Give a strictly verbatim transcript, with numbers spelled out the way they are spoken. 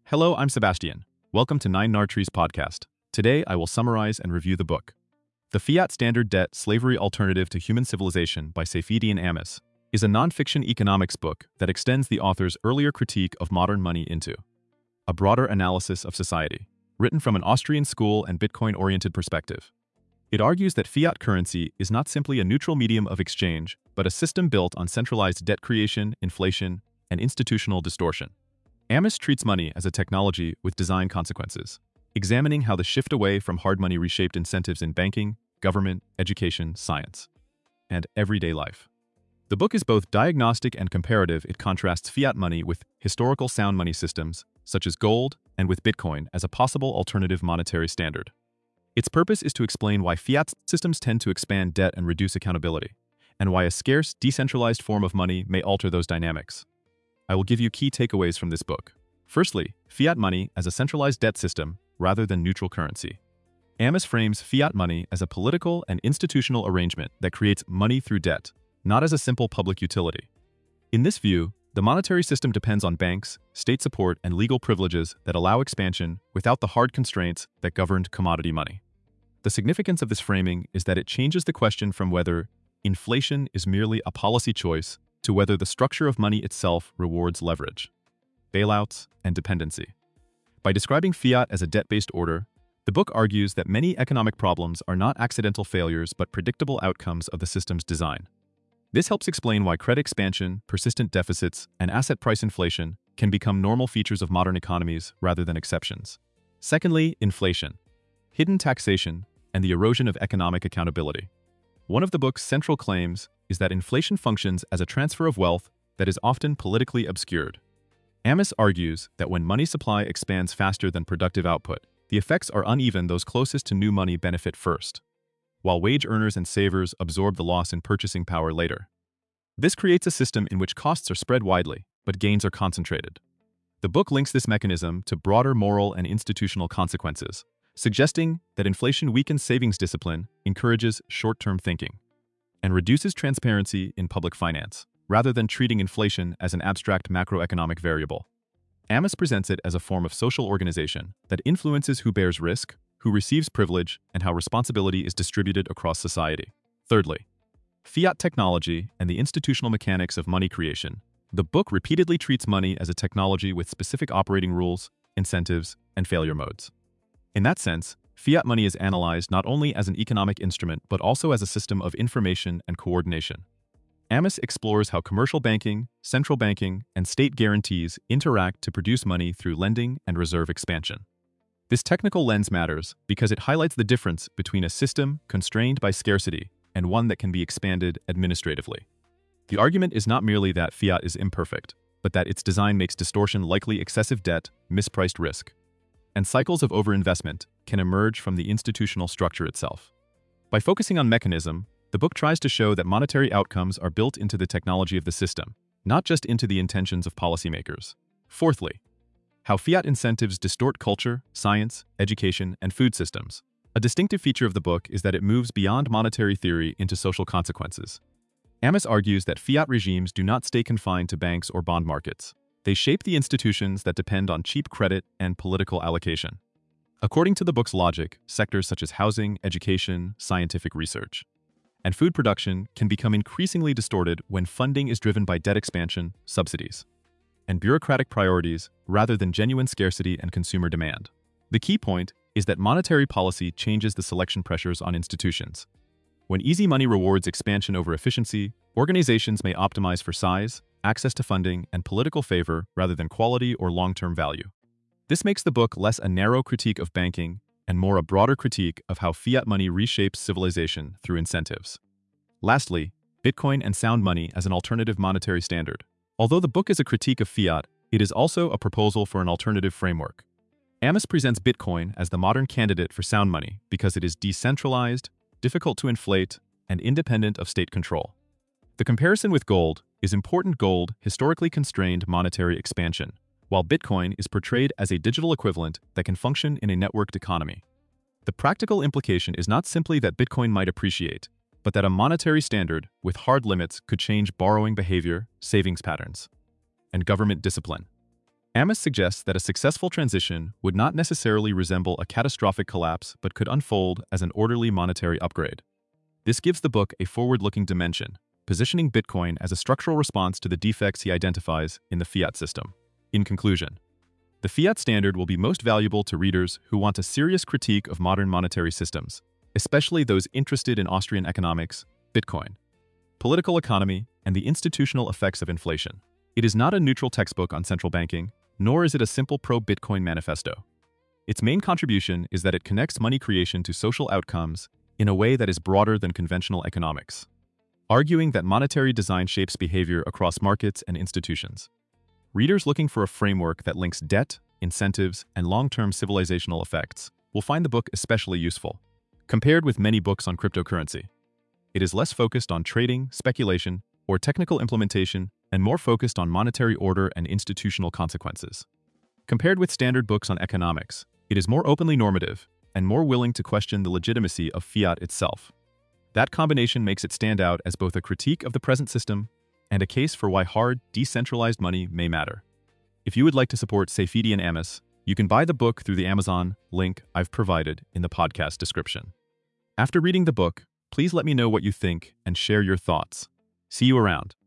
Hello, I'm Sebastian. Welcome to Nine Nartrees podcast. Today, I will summarize and review the book. The Fiat Standard Debt Slavery Alternative to Human Civilization by Saifedean Ammous is a non-fiction economics book that extends the author's earlier critique of modern money into a broader analysis of society, written from an Austrian school and Bitcoin-oriented perspective. It argues that fiat currency is not simply a neutral medium of exchange, but a system built on centralized debt creation, inflation, and institutional distortion. Ammous treats money as a technology with design consequences, examining how the shift away from hard money reshaped incentives in banking, government, education, science, and everyday life. The book is both diagnostic and comparative. It contrasts fiat money with historical sound money systems, such as gold, and with Bitcoin as a possible alternative monetary standard. Its purpose is to explain why fiat systems tend to expand debt and reduce accountability, and why a scarce, decentralized form of money may alter those dynamics. I will give you key takeaways from this book. Firstly, fiat money as a centralized debt system rather than neutral currency. Ammous frames fiat money as a political and institutional arrangement that creates money through debt, not as a simple public utility. In this view, the monetary system depends on banks, state support, and legal privileges that allow expansion without the hard constraints that governed commodity money. The significance of this framing is that it changes the question from whether inflation is merely a policy choice to whether the structure of money itself rewards leverage, bailouts, and dependency. By describing fiat as a debt-based order, the book argues that many economic problems are not accidental failures but predictable outcomes of the system's design. This helps explain why credit expansion, persistent deficits, and asset price inflation can become normal features of modern economies rather than exceptions. Secondly, inflation, hidden taxation, and the erosion of economic accountability. One of the book's central claims is that inflation functions as a transfer of wealth that is often politically obscured. Ammous argues that when money supply expands faster than productive output, the effects are uneven. Those closest to new money benefit first, while wage earners and savers absorb the loss in purchasing power later. This creates a system in which costs are spread widely, but gains are concentrated. The book links this mechanism to broader moral and institutional consequences, suggesting that inflation weakens savings discipline, encourages short-term thinking, and reduces transparency in public finance, rather than treating inflation as an abstract macroeconomic variable. Ammous presents it as a form of social organization that influences who bears risk, who receives privilege, and how responsibility is distributed across society. Thirdly, fiat technology and the institutional mechanics of money creation. The book repeatedly treats money as a technology with specific operating rules, incentives, and failure modes. In that sense, fiat money is analyzed not only as an economic instrument but also as a system of information and coordination. Ammous explores how commercial banking, central banking, and state guarantees interact to produce money through lending and reserve expansion. This technical lens matters because it highlights the difference between a system constrained by scarcity and one that can be expanded administratively. The argument is not merely that fiat is imperfect, but that its design makes distortion likely. Excessive debt, mispriced risk, and cycles of overinvestment can emerge from the institutional structure itself. By focusing on mechanism, the book tries to show that monetary outcomes are built into the technology of the system, not just into the intentions of policymakers. Fourthly, how fiat incentives distort culture, science, education, and food systems. A distinctive feature of the book is that it moves beyond monetary theory into social consequences. Ammous argues that fiat regimes do not stay confined to banks or bond markets. They shape the institutions that depend on cheap credit and political allocation. According to the book's logic, sectors such as housing, education, scientific research, and food production can become increasingly distorted when funding is driven by debt expansion, subsidies, and bureaucratic priorities rather than genuine scarcity and consumer demand. The key point is that monetary policy changes the selection pressures on institutions. When easy money rewards expansion over efficiency, organizations may optimize for size, access to funding, and political favor rather than quality or long-term value. This makes the book less a narrow critique of banking and more a broader critique of how fiat money reshapes civilization through incentives. Lastly, Bitcoin and sound money as an alternative monetary standard. Although the book is a critique of fiat, it is also a proposal for an alternative framework. Ammous presents Bitcoin as the modern candidate for sound money because it is decentralized, difficult to inflate, and independent of state control. The comparison with gold is important. Gold historically constrained monetary expansion, while Bitcoin is portrayed as a digital equivalent that can function in a networked economy. The practical implication is not simply that Bitcoin might appreciate, but that a monetary standard with hard limits could change borrowing behavior, savings patterns, and government discipline. Amos suggests that a successful transition would not necessarily resemble a catastrophic collapse but could unfold as an orderly monetary upgrade. This gives the book a forward-looking dimension, positioning Bitcoin as a structural response to the defects he identifies in the fiat system. In conclusion, the fiat standard will be most valuable to readers who want a serious critique of modern monetary systems, especially those interested in Austrian economics, Bitcoin, political economy, and the institutional effects of inflation. It is not a neutral textbook on central banking, nor is it a simple pro-Bitcoin manifesto. Its main contribution is that it connects money creation to social outcomes in a way that is broader than conventional economics, arguing that monetary design shapes behavior across markets and institutions. Readers looking for a framework that links debt, incentives, and long-term civilizational effects will find the book especially useful. Compared with many books on cryptocurrency, it is less focused on trading, speculation, or technical implementation, and more focused on monetary order and institutional consequences. Compared with standard books on economics, it is more openly normative and more willing to question the legitimacy of fiat itself. That combination makes it stand out as both a critique of the present system and a case for why hard, decentralized money may matter. If you would like to support Seyfedi and Amos, you can buy the book through the Amazon link I've provided in the podcast description. After reading the book, please let me know what you think and share your thoughts. See you around.